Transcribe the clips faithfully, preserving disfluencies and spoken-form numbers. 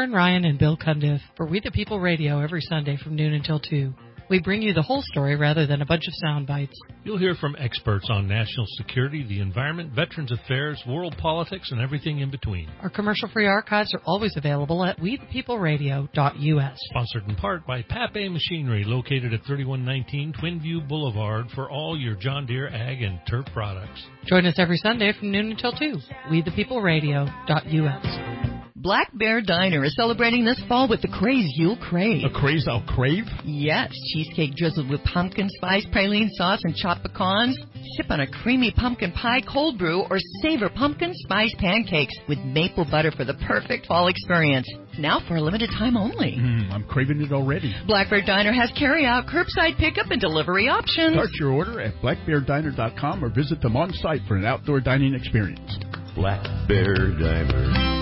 Kern Ryan and Bill Cundiff for We the People Radio every Sunday from noon until two. We bring you the whole story rather than a bunch of sound bites. You'll hear from experts on national security, the environment, veterans affairs, world politics, and everything in between. Our commercial-free archives are always available at we the people radio dot U S. Sponsored in part by Pape Machinery, located at thirty-one nineteen Twin View Boulevard for all your John Deere ag and turf products. Join us every Sunday from noon until two. we the people radio dot U S. Black Bear Diner is celebrating this fall with the craze you'll crave. A craze I'll crave? Yes, cheesecake drizzled with pumpkin spice, praline sauce, and chopped pecans. Sip on a creamy pumpkin pie cold brew or savor pumpkin spice pancakes with maple butter for the perfect fall experience. Now for a limited time only. Mm, I'm craving it already. Black Bear Diner has carry-out, curbside pickup, and delivery options. Start your order at black bear diner dot com or visit them on site for an outdoor dining experience. Black Bear Diner.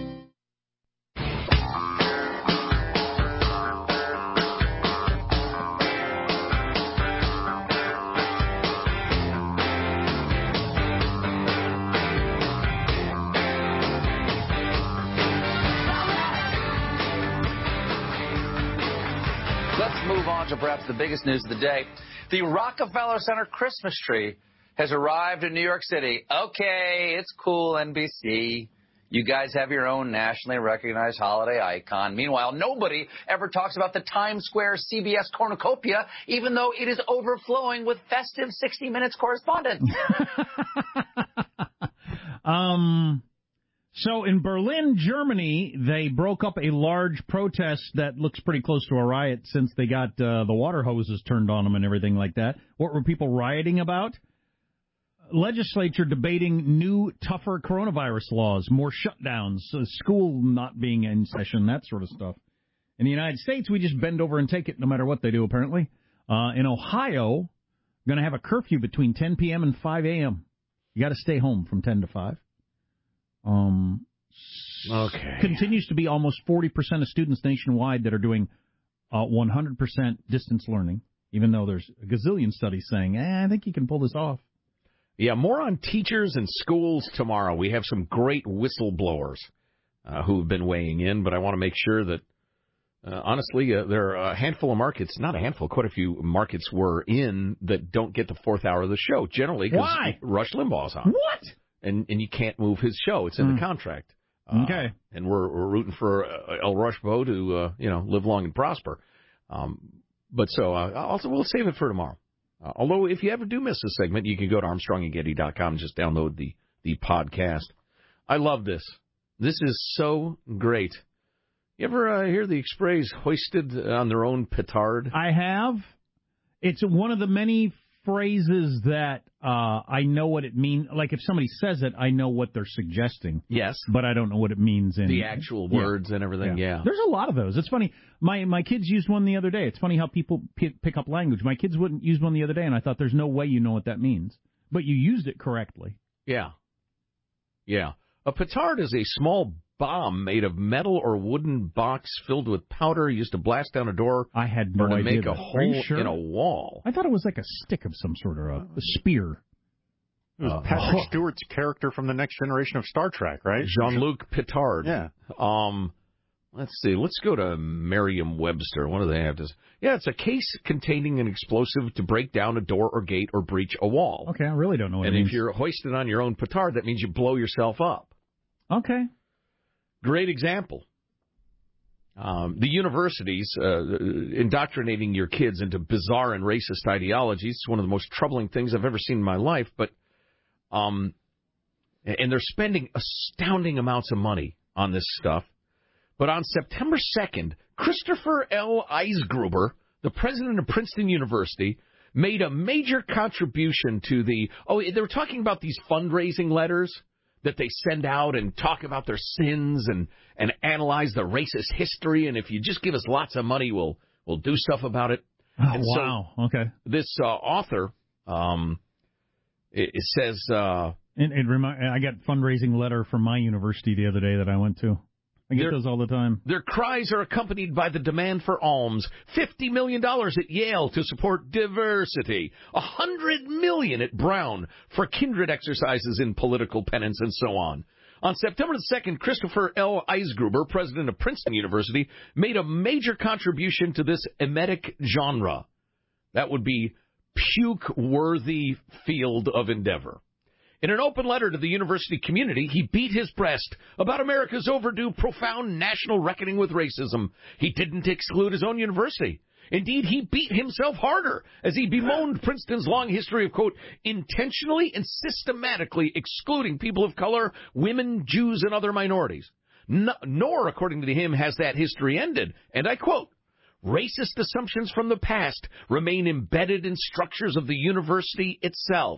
To perhaps the biggest news of the day. The Rockefeller Center Christmas tree has arrived in New York City. Okay, it's cool, N B C. You guys have your own nationally recognized holiday icon. Meanwhile, nobody ever talks about the Times Square C B S cornucopia, even though it is overflowing with festive sixty minutes correspondents. um... So in Berlin, Germany, they broke up a large protest that looks pretty close to a riot since they got uh, the water hoses turned on them and everything like that. What were people rioting about? Legislature debating new, tougher coronavirus laws, more shutdowns, uh, school not being in session, that sort of stuff. In the United States, we just bend over and take it no matter what they do, apparently. Uh, in Ohio, going to have a curfew between ten p.m. and five a.m. You got to stay home from ten to five. Um, okay. Continues to be almost forty percent of students nationwide that are doing uh, one hundred percent distance learning, even though there's a gazillion studies saying, eh, I think you can pull this off. Yeah, more on teachers and schools tomorrow. We have some great whistleblowers uh, who have been weighing in, but I want to make sure that, uh, honestly, uh, there are a handful of markets, not a handful, quite a few markets we're in that don't get the fourth hour of the show, generally because Rush Limbaugh's on. What? And and you can't move his show. It's in mm. the contract. Uh, okay. And we're we're rooting for uh, El Rushbo to, uh, you know, live long and prosper. Um, but so uh, also we'll save it for tomorrow. Uh, although if you ever do miss a segment, you can go to Armstrong and Getty dot com and just download the, the podcast. I love this. This is so great. You ever uh, hear the phrase hoisted on their own petard? I have. It's one of the many phrases that uh, I know what it means. Like if somebody says it, I know what they're suggesting. Yes. But I don't know what it means in the actual words yeah. and everything. Yeah. yeah. There's a lot of those. It's funny. My my kids used one the other day. It's funny how people p- pick up language. My kids wouldn't use one the other day, and I thought there's no way you know what that means. But you used it correctly. Yeah. Yeah. A petard is a small bomb made of metal or wooden box filled with powder used to blast down a door. I had no or to idea. make that. a hole sure? in a wall. I thought it was like a stick of some sort of a, a spear. It was uh, Patrick oh. Stewart's character from the Next Generation of Star Trek, right? Jean-Luc Petard. Yeah. Um, let's see. Let's go to Merriam-Webster. What do they have to say? Yeah, it's a case containing an explosive to break down a door or gate or breach a wall. Okay, I really don't know what and it means. And if you're hoisted on your own petard, that means you blow yourself up. Okay. Great example. Um, the universities uh, indoctrinating your kids into bizarre and racist ideologies is one of the most troubling things I've ever seen in my life. But um, and they're spending astounding amounts of money on this stuff. But on September second, Christopher L. Eisgruber, the president of Princeton University, made a major contribution to the. Oh, they were talking about these fundraising letters that they send out and talk about their sins and, and analyze the racist history. And if you just give us lots of money, we'll we'll do stuff about it. Oh, and wow. So okay. This uh, author, um, it, it says... Uh, and, and remi- I got a fundraising letter from my university the other day that I went to. I get those all the time. Their cries are accompanied by the demand for alms. fifty million dollars at Yale to support diversity. one hundred million dollars at Brown for kindred exercises in political penance and so on. On September the second, Christopher L. Eisgruber, president of Princeton University, made a major contribution to this emetic genre. That would be puke-worthy field of endeavor. In an open letter to the university community, he beat his breast about America's overdue profound national reckoning with racism. He didn't exclude his own university. Indeed, he beat himself harder as he bemoaned Princeton's long history of, quote, intentionally and systematically excluding people of color, women, Jews, and other minorities. No, nor, according to him, has that history ended. And I quote, racist assumptions from the past remain embedded in structures of the university itself.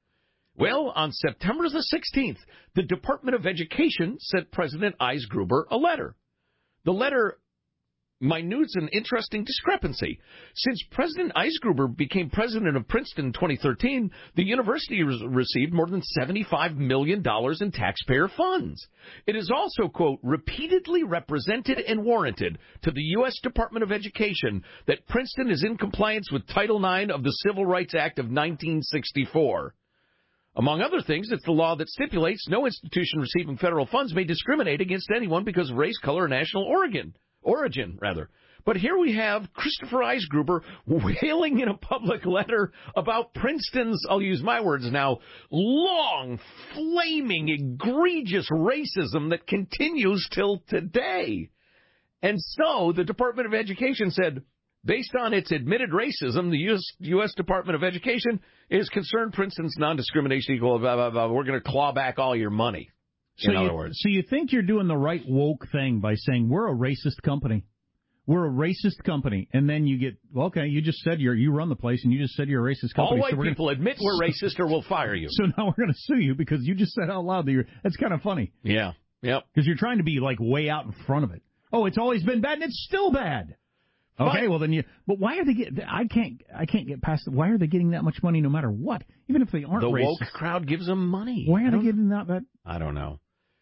Well, on September the sixteenth, the Department of Education sent President Eisgruber a letter. The letter minutes an interesting discrepancy. Since President Eisgruber became president of Princeton in twenty thirteen, the university has received more than seventy-five million dollars in taxpayer funds. It is also, quote, repeatedly represented and warranted to the U S Department of Education that Princeton is in compliance with Title nine of the Civil Rights Act of nineteen sixty-four. Among other things, it's the law that stipulates no institution receiving federal funds may discriminate against anyone because of race, color, or national origin. Origin, rather. But here we have Christopher Eisgruber wailing in a public letter about Princeton's, I'll use my words now, long, flaming, egregious racism that continues till today. And so the Department of Education said, based on its admitted racism, the U S, U S Department of Education is concerned Princeton's non-discrimination equal, blah, blah, blah. We're going to claw back all your money. So in other you, words. So you think you're doing the right woke thing by saying we're a racist company. We're a racist company. And then you get, well, okay, you just said you're, you run the place and you just said you're a racist company. All white so people gonna, admit we're racist or we'll fire you. So now we're going to sue you because you just said out loud that you're, that's kind of funny. Yeah. Yep. Because you're trying to be like way out in front of it. Oh, it's always been bad and it's still bad. Okay, Fine. well then you. But why are they getting? I can't. I can't get past it. Why are they getting that much money no matter what? Even if they aren't the racist. woke crowd gives them money. Why are they getting that? that? I don't know.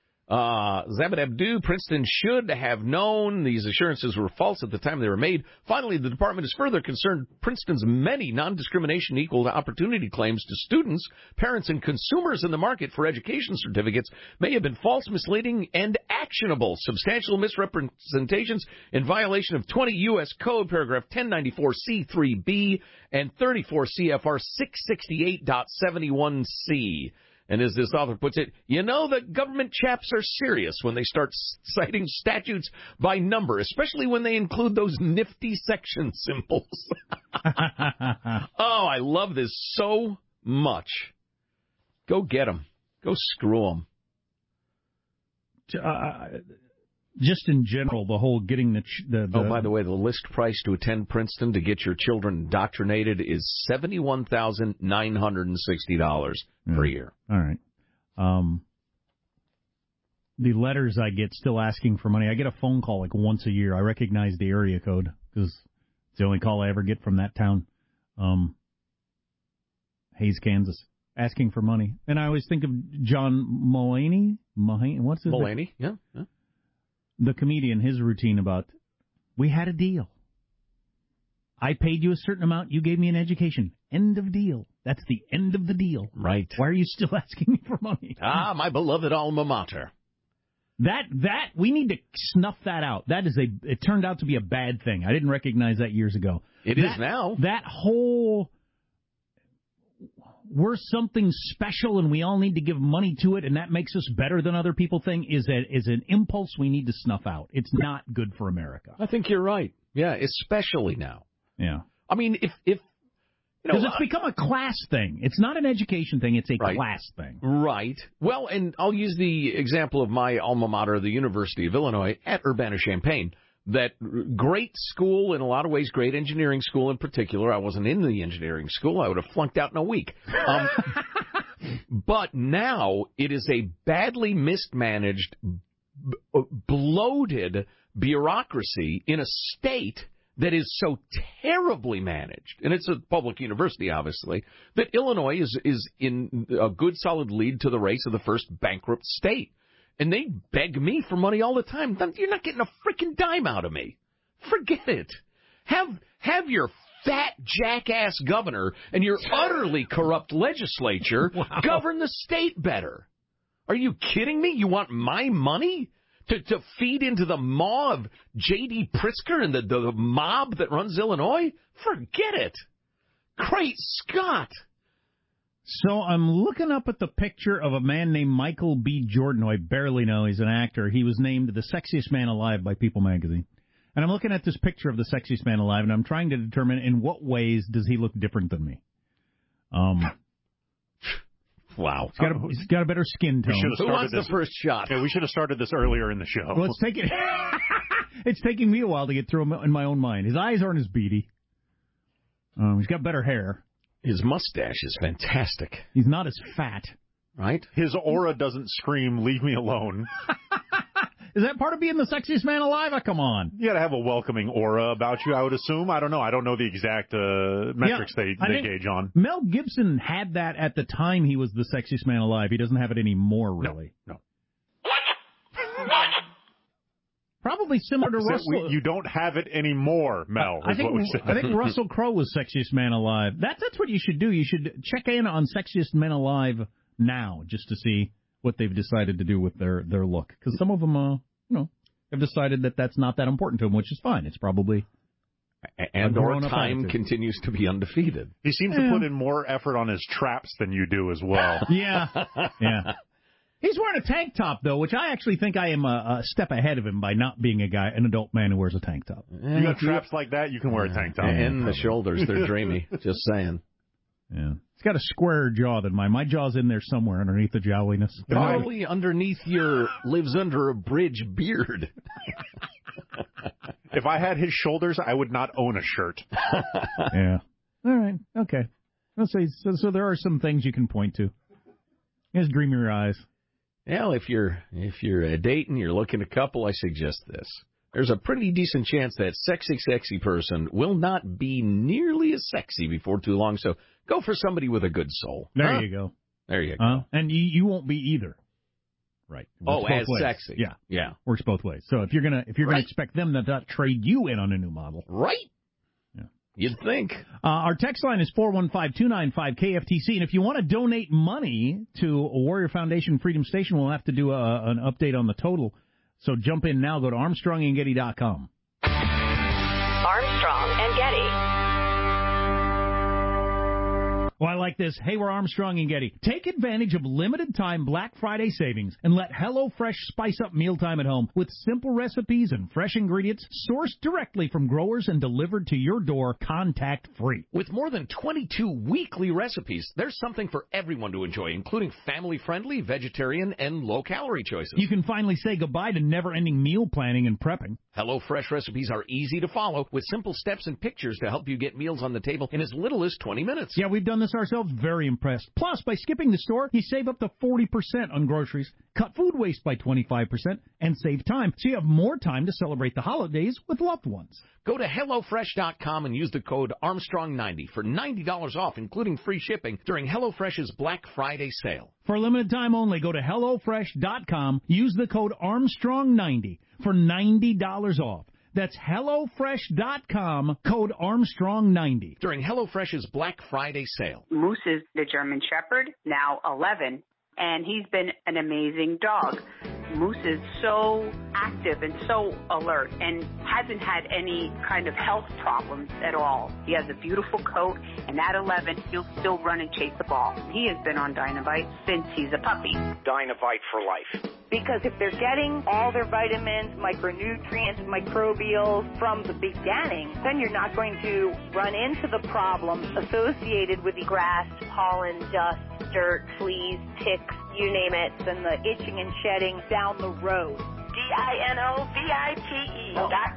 Uh, Zabad Abdu, Princeton should have known these assurances were false at the time they were made. Finally, the department is further concerned Princeton's many non-discrimination equal opportunity claims to students, parents, and consumers in the market for education certificates may have been false, misleading, and actionable. Substantial misrepresentations in violation of twenty U S Code, paragraph ten ninety-four C three B and thirty-four C F R six sixty-eight point seventy-one C. And as this author puts it, you know the government chaps are serious when they start citing statutes by number, especially when they include those nifty section symbols. Oh, I love this so much. Go get them. Go screw them. Uh, just in general, the whole getting the, the, the... Oh, by the way, the list price to attend Princeton to get your children indoctrinated is seventy-one thousand nine hundred sixty dollars mm. per year. All right. Um, the letters I get still asking for money. I get a phone call like once a year. I recognize the area code because it's the only call I ever get from that town. Um, Hayes, Kansas. Asking for money. And I always think of John Mulaney. Mulaney? What's his name? Mulaney, yeah, yeah. The comedian, his routine about, we had a deal. I paid you a certain amount. You gave me an education. End of deal. That's the end of the deal. Right. Why are you still asking me for money? Ah, my beloved alma mater. That, that, we need to snuff that out. That is a, it turned out to be a bad thing. I didn't recognize that years ago. It that, is now. That whole, we're something special and we all need to give money to it and that makes us better than other people thing is a, is an impulse we need to snuff out. It's not good for America. I think you're right. Yeah, especially now. Yeah. I mean, if, if, Because it's become a class thing. It's not an education thing. It's a right. class thing. Right. Well, and I'll use the example of my alma mater, the University of Illinois, at Urbana-Champaign. That great school, in a lot of ways, great engineering school in particular. I wasn't in the engineering school. I would have flunked out in a week. Um, but now it is a badly mismanaged, b- bloated bureaucracy in a state that is so terribly managed, and it's a public university, obviously, that Illinois is, is in a good, solid lead to the race of the first bankrupt state. And they beg me for money all the time. You're not getting a freaking dime out of me. Forget it. Have have your fat jackass governor and your utterly corrupt legislature wow. govern the state better. Are you kidding me? You want my money to, to feed into the maw of J D. Pritzker and the, the, the mob that runs Illinois? Forget it. Great Scott. So I'm looking up at the picture of a man named Michael B. Jordan, who I barely know. He's an actor. He was named the sexiest man alive by People magazine. And I'm looking at this picture of the sexiest man alive, and I'm trying to determine in what ways does he look different than me. Um, wow. He's got a, he's got a better skin tone. Who wants this. the first shot? Yeah, we should have started this earlier in the show. Well, it's taking, it's taking me a while to get through him in my own mind. His eyes aren't as beady. Um, he's got better hair. His mustache is fantastic. He's not as fat. Right? His aura doesn't scream, leave me alone. Is that part of being the sexiest man alive? Oh, come on. You got to have a welcoming aura about you, I would assume. I don't know. I don't know the exact uh, metrics yeah, they, they gauge on. Mel Gibson had that at the time he was the sexiest man alive. He doesn't have it anymore, really. No. no. What? What? Probably similar to so Russell. We, you don't have it anymore, Mel, I, I is think, what we said. I think Russell Crowe was sexiest man alive. That, that's what you should do. You should check in on sexiest men alive now, just to see what they've decided to do with their, their look. Because some of them, uh, you know, have decided that that's not that important to them, which is fine. It's probably... And our time attitude. continues to be undefeated. He seems yeah. to put in more effort on his traps than you do as well. yeah, yeah. He's wearing a tank top, though, which I actually think I am a, a step ahead of him by not being a guy, an adult man who wears a tank top. You got traps like that, you can wear a tank top. And yeah, the shoulders, they're dreamy. Just saying. Yeah. He's got a squarer jaw than mine. My jaw's in there somewhere underneath the jowliness. Probably underneath your lives under a bridge beard. If I had his shoulders, I would not own a shirt. Yeah. All right. Okay. Let's say so, so. There are some things you can point to. He has dreamier eyes. Well, if you're if you're uh, dating, you're looking a couple, I suggest this. There's a pretty decent chance that sexy, sexy person will not be nearly as sexy before too long. So go for somebody with a good soul. There huh? you go. There you go. Uh, and you, you won't be either. Right. Oh, as ways. sexy. Yeah. Yeah. Works both ways. So if you're gonna if you're right. gonna expect them to not trade you in on a new model, right? Yeah. You'd think. Uh, our text line is four one five, two nine five, K F T C, and if you want to donate money to Warrior Foundation Freedom Station, we'll have to do a, an update on the total. So jump in now. Go to Armstrong and Getty dot com. Armstrong and Getty. Well, I like this. Hey, we're Armstrong and Getty. Take advantage of limited-time Black Friday savings and let HelloFresh spice up mealtime at home with simple recipes and fresh ingredients sourced directly from growers and delivered to your door contact-free. With more than twenty-two weekly recipes, there's something for everyone to enjoy, including family-friendly, vegetarian, and low-calorie choices. You can finally say goodbye to never-ending meal planning and prepping. HelloFresh recipes are easy to follow with simple steps and pictures to help you get meals on the table in as little as twenty minutes. Yeah, we've done this ourselves. Very impressed. Plus, by skipping the store, you save up to forty percent on groceries, cut food waste by twenty-five percent, and save time, so you have more time to celebrate the holidays with loved ones. Go to HelloFresh dot com and use the code Armstrong ninety for ninety dollars off, including free shipping, during HelloFresh's Black Friday sale. For a limited time only, go to HelloFresh dot com, use the code Armstrong ninety for ninety dollars off. That's HelloFresh dot com, code Armstrong ninety. During HelloFresh's Black Friday sale. Moose is the German Shepherd, now eleven, and he's been an amazing dog. Moose is so active and so alert and hasn't had any kind of health problems at all. He has a beautiful coat, and at eleven, he'll still run and chase the ball. He has been on Dynavite since he's a puppy. Dynavite for life. Because if they're getting all their vitamins, micronutrients, microbials from the beginning, then you're not going to run into the problems associated with the grass, pollen, dust, dirt, fleas, ticks, you name it, and the itching and shedding down the road. D I N O V I T E dot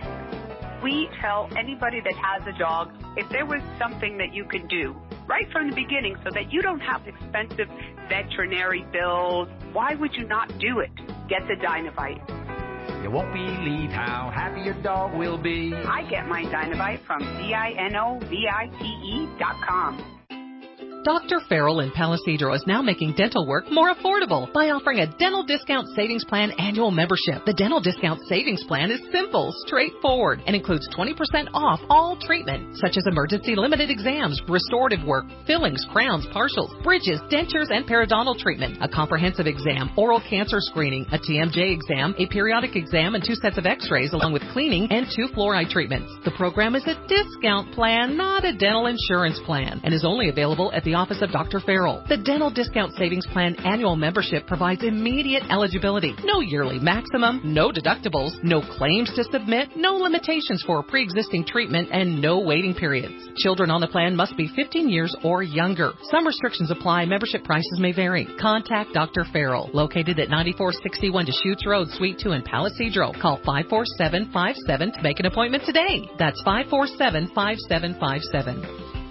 com. We tell anybody that has a dog, if there was something that you could do right from the beginning so that you don't have expensive veterinary bills, why would you not do it? Get the Dynavite. You won't believe how happy your dog will be. I get my Dynavite from D I N O V I T E dot com. Doctor Farrell in Palisadro is now making dental work more affordable by offering a Dental Discount Savings Plan annual membership. The Dental Discount Savings Plan is simple, straightforward, and includes twenty percent off all treatment, such as emergency limited exams, restorative work, fillings, crowns, partials, bridges, dentures, and periodontal treatment, a comprehensive exam, oral cancer screening, a T M J exam, a periodic exam, and two sets of x-rays, along with cleaning and two fluoride treatments. The program is a discount plan, not a dental insurance plan, and is only available at the office of Doctor Farrell. The Dental Discount Savings Plan annual membership provides immediate eligibility, no yearly maximum, no deductibles, no claims to submit, no limitations for pre-existing treatment, and no waiting periods. Children on the plan must be fifteen years or younger. Some restrictions apply. Membership prices may vary. Contact Doctor Farrell, located at ninety-four sixty-one Deschutes Road, Suite two in Palisadro. Call five four seven five seven to make an appointment today. That's five four seven five seven five seven.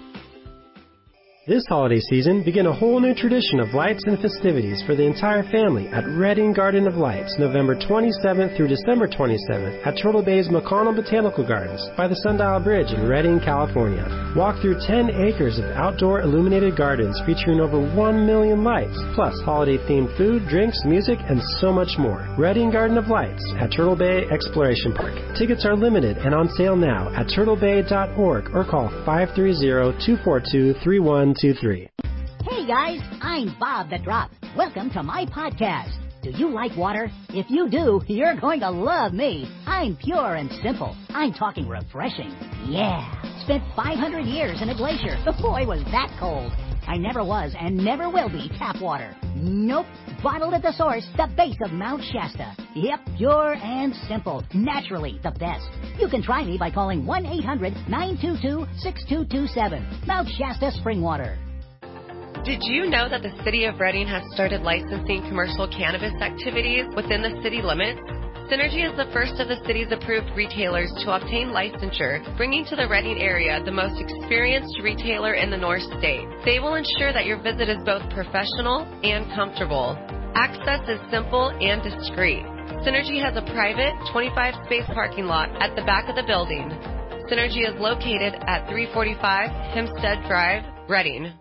This holiday season, begin a whole new tradition of lights and festivities for the entire family at Redding Garden of Lights, November twenty-seventh through December twenty-seventh at Turtle Bay's McConnell Botanical Gardens by the Sundial Bridge in Redding, California. Walk through ten acres of outdoor illuminated gardens featuring over one million lights, plus holiday-themed food, drinks, music, and so much more. Redding Garden of Lights at Turtle Bay Exploration Park. Tickets are limited and on sale now at turtle bay dot org or call five three zero, two four two, three one two three. Hey guys, I'm Bob the Drop. Welcome to my podcast. Do you like water? If you do, you're going to love me. I'm pure and simple. I'm talking refreshing. Yeah. Spent five hundred years in a glacier. The boy was that cold. I never was and never will be tap water. Nope. Bottled at the source, the base of Mount Shasta. Yep, pure and simple. Naturally the best. You can try me by calling one eight hundred nine two two six two two seven. Mount Shasta Spring Water. Did you know that the City of Redding has started licensing commercial cannabis activities within the city limits? Synergy is the first of the city's approved retailers to obtain licensure, bringing to the Redding area the most experienced retailer in the North State. They will ensure that your visit is both professional and comfortable. Access is simple and discreet. Synergy has a private twenty-five space parking lot at the back of the building. Synergy is located at three forty-five Hempstead Drive, Redding.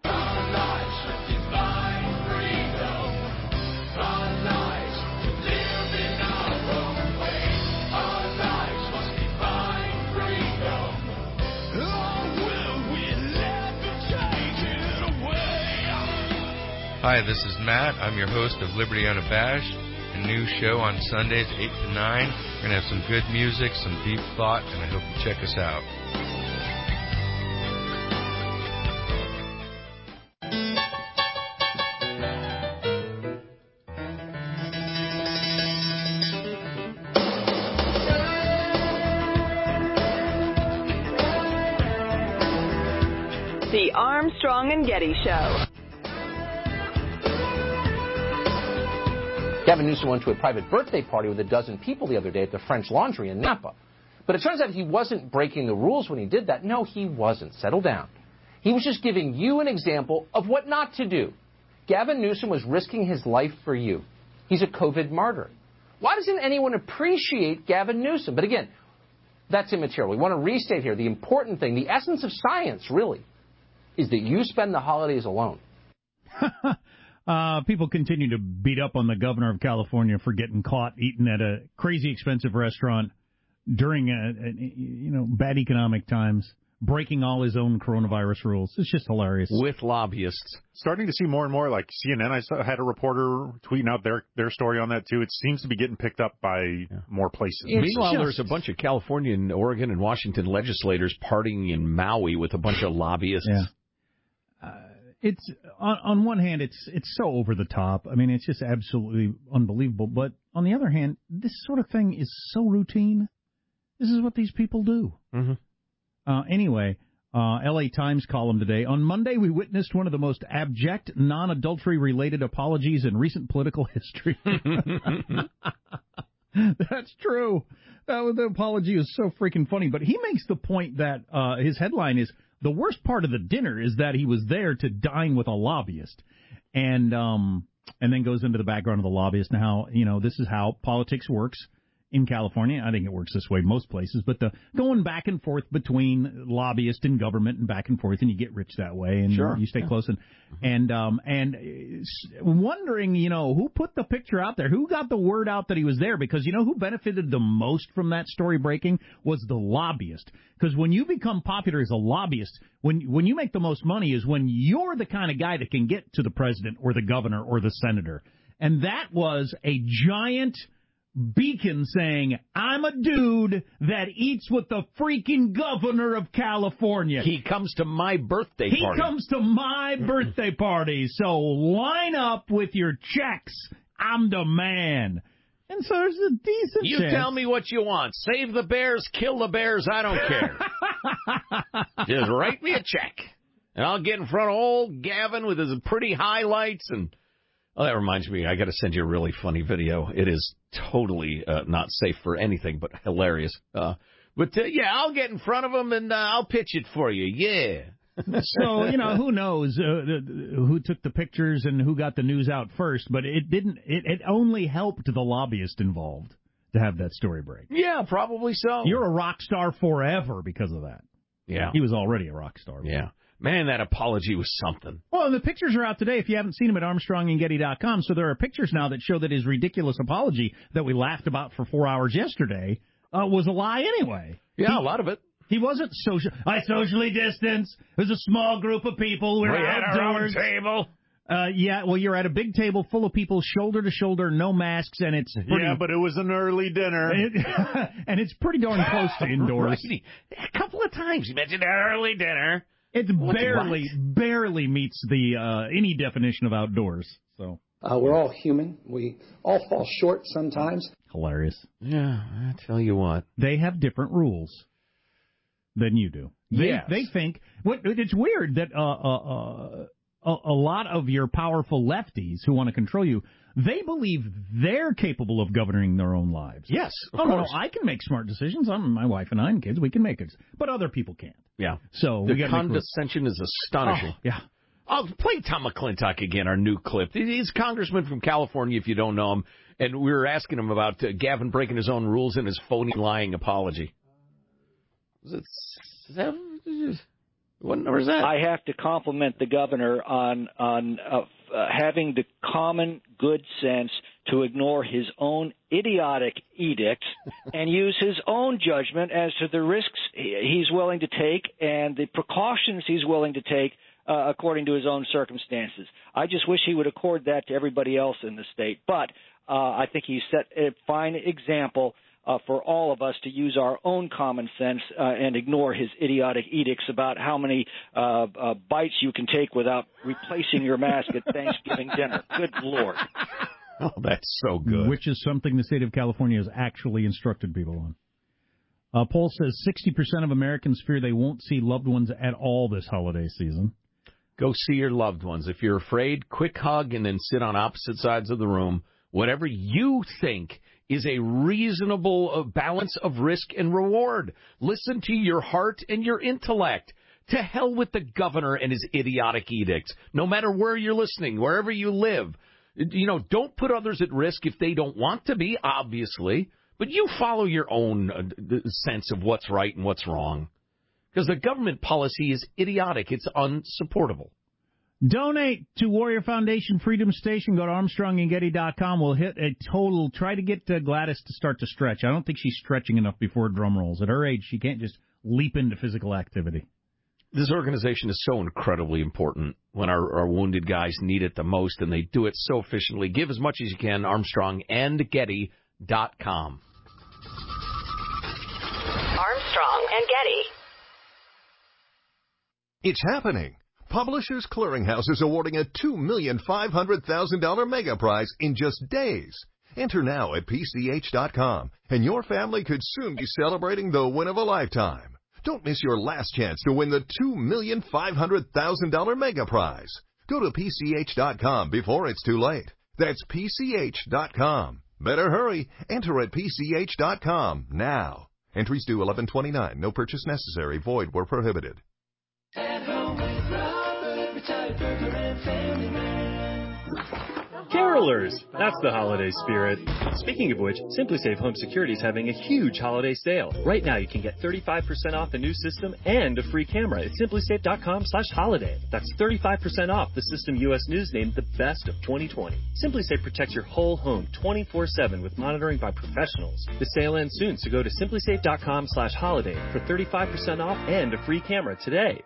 Hi, this is Matt. I'm your host of Liberty Unabashed, a new show on Sundays, eight to nine. We're going to have some good music, some deep thought, and I hope you check us out. The Armstrong and Getty Show. Gavin Newsom went to a private birthday party with a dozen people the other day at the French Laundry in Napa. But it turns out he wasn't breaking the rules when he did that. No, he wasn't. Settle down. He was just giving you an example of what not to do. Gavin Newsom was risking his life for you. He's a COVID martyr. Why doesn't anyone appreciate Gavin Newsom? But again, that's immaterial. We want to restate here the important thing, the essence of science, really, is that you spend the holidays alone. Uh, people continue to beat up on the governor of California for getting caught eating at a crazy expensive restaurant during, a, a, you know, bad economic times, breaking all his own coronavirus rules. It's just hilarious. With lobbyists. Starting to see more and more, like C N N, I saw, had a reporter tweeting out their, their story on that, too. It seems to be getting picked up by yeah. more places. It's Meanwhile, just... there's a bunch of California and Oregon and Washington legislators partying in Maui with a bunch of lobbyists. Yeah. Uh, It's on, on one hand, it's it's so over the top. I mean, it's just absolutely unbelievable. But on the other hand, this sort of thing is so routine. This is what these people do. Mm-hmm. Uh, anyway, uh, L A Times column today. On Monday, we witnessed one of the most abject non-adultery related apologies in recent political history. That's true. Uh, the apology is so freaking funny. But he makes the point that uh, his headline is, the worst part of the dinner is that he was there to dine with a lobbyist, and um, and then goes into the background of the lobbyist and how, you know, this is how politics works in California. I think it works this way most places, but the going back and forth between lobbyist and government and back and forth, and you get rich that way, and sure. you stay yeah. close. And and um and wondering, you know, who put the picture out there, who got the word out that he was there, because you know who benefited the most from that story breaking was the lobbyist. Because when you become popular as a lobbyist, when when you make the most money is when you're the kind of guy that can get to the president or the governor or the senator. And that was a giant beacon saying, I'm a dude that eats with the freaking governor of California. He comes to my birthday he party. He comes to my birthday party. So line up with your checks. I'm the man. And so there's a decent You chance. tell me what you want. Save the bears, kill the bears, I don't care. Just write me a check. And I'll get in front of old Gavin with his pretty highlights. And oh, that reminds me, I got to send you a really funny video. It is totally uh, not safe for anything, but hilarious. Uh, but, uh, yeah, I'll get in front of him, and uh, I'll pitch it for you. Yeah. So, you know, who knows uh, who took the pictures and who got the news out first, but it didn't. It, it only helped the lobbyist involved to have that story break. Yeah, probably so. You're a rock star forever because of that. Yeah. He was already a rock star. Yeah. Man, that apology was something. Well, and the pictures are out today if you haven't seen them at Armstrong and Getty dot com. So there are pictures now that show that his ridiculous apology that we laughed about for four hours yesterday uh, was a lie anyway. Yeah, he, a lot of it. He wasn't social. I socially distanced. It was a small group of people. We were we had outdoors. our own table. Uh, yeah, well, you're at a big table full of people, shoulder to shoulder, no masks, and it's pretty, yeah, but it was an early dinner, it, and it's pretty darn close to indoors. Right. A couple of times you mentioned early dinner. It barely, what? barely meets the uh, any definition of outdoors. So uh, we're all human. We all fall short sometimes. Hilarious. Yeah, I tell you what, they have different rules than you do. They, yes. they think what it's weird that uh, uh, uh, a, a lot of your powerful lefties who want to control you, they believe they're capable of governing their own lives. Yes, of oh, course. No, I can make smart decisions. I'm my wife and I and kids. We can make it, but other people can't. Yeah. So the we condescension is astonishing. Oh, yeah. I'll play Tom McClintock again, our new clip. He's a congressman from California, if you don't know him, and we were asking him about uh, Gavin breaking his own rules and his phony lying apology. Is, it, is that, what number is that? I have to compliment the governor on on uh, uh, having the common good sense to ignore his own idiotic edicts and use his own judgment as to the risks he's willing to take and the precautions he's willing to take uh, according to his own circumstances. I just wish he would accord that to everybody else in the state. But uh, I think he set a fine example Uh, for all of us to use our own common sense uh, and ignore his idiotic edicts about how many uh, uh, bites you can take without replacing your mask at Thanksgiving dinner. Good Lord. Oh, that's so good. Which is something the state of California has actually instructed people on. A poll says sixty percent of Americans fear they won't see loved ones at all this holiday season. Go see your loved ones. If you're afraid, quick hug and then sit on opposite sides of the room. Whatever you think is a reasonable balance of risk and reward. Listen to your heart and your intellect. To hell with the governor and his idiotic edicts. No matter where you're listening, wherever you live. You know, don't put others at risk if they don't want to be, obviously. But you follow your own uh, sense of what's right and what's wrong. Because the government policy is idiotic. It's unsupportable. Donate to Warrior Foundation Freedom Station. Go to Armstrong and Getty dot com. We'll hit a total. Try to get uh, Gladys to start to stretch. I don't think she's stretching enough before drum rolls. At her age, she can't just leap into physical activity. This organization is so incredibly important when our, our wounded guys need it the most, and they do it so efficiently. Give as much as you can. Armstrong and Getty dot com. Armstrong and Getty. It's happening. Publishers Clearinghouse is awarding a two million five hundred thousand dollars mega prize in just days. Enter now at P C H dot com, and your family could soon be celebrating the win of a lifetime. Don't miss your last chance to win the two million five hundred thousand dollars mega prize. Go to P C H dot com before it's too late. That's P C H dot com. Better hurry. Enter at P C H dot com now. Entries due eleven twenty-nine. No purchase necessary. Void where prohibited. At home with Robert, retired burglar and family man. Carolers! That's the holiday spirit. Speaking of which, SimpliSafe Home Security is having a huge holiday sale. Right now you can get thirty-five percent off the new system and a free camera at simplysafe.com slash holiday. That's thirty-five percent off the system U S News named the best of twenty twenty. SimpliSafe protects your whole home twenty-four seven with monitoring by professionals. The sale ends soon, so go to simplysafe.com slash holiday for thirty-five percent off and a free camera today.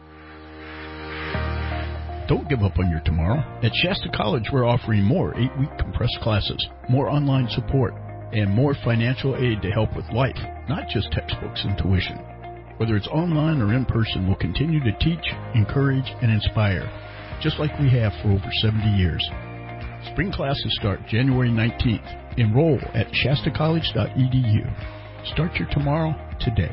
Don't give up on your tomorrow. At Shasta College, we're offering more eight-week compressed classes, more online support, and more financial aid to help with life, not just textbooks and tuition. Whether it's online or in person, we'll continue to teach, encourage, and inspire, just like we have for over seventy years. Spring classes start January nineteenth. Enroll at shasta college dot e d u. Start your tomorrow today.